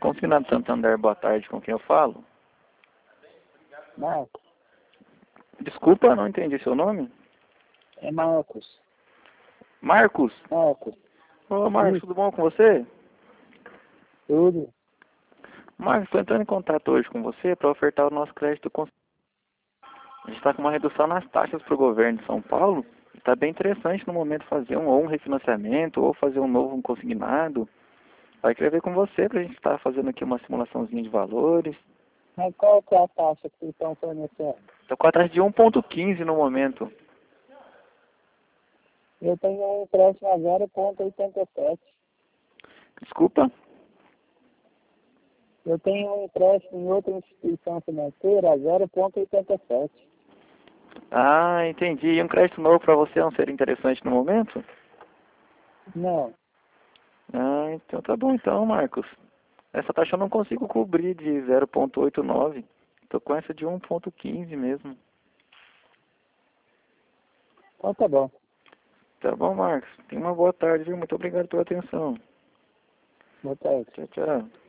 Consignado Santander, boa tarde, com quem eu falo? Marcos. Desculpa, não entendi seu nome. É Marcos. Marcos? Marcos. Ô Marcos, tudo bom com você? Tudo. Marcos, estou entrando em contato hoje com você para ofertar o nosso crédito. A gente está com uma redução nas taxas para o governo de São Paulo. Está bem interessante no momento fazer ou um refinanciamento ou fazer um novo consignado. Vai querer ver com você para a gente estar fazendo aqui uma simulaçãozinha de valores. Mas qual que é a taxa que vocês estão fornecendo? Estou com a taxa de 1,15 no momento. Eu tenho um empréstimo a 0,87. Desculpa? Eu tenho um empréstimo em outra instituição financeira a 0,87. Ah, entendi. E um crédito novo para você não seria interessante no momento? Não. Ah, então tá bom então, Marcos. Essa taxa eu não consigo cobrir de 0,89. Tô com essa de 1,15 mesmo. Então tá bom. Tá bom, Marcos. Tenha uma boa tarde, viu? Muito obrigado pela atenção. Boa tarde. Tchau, tchau.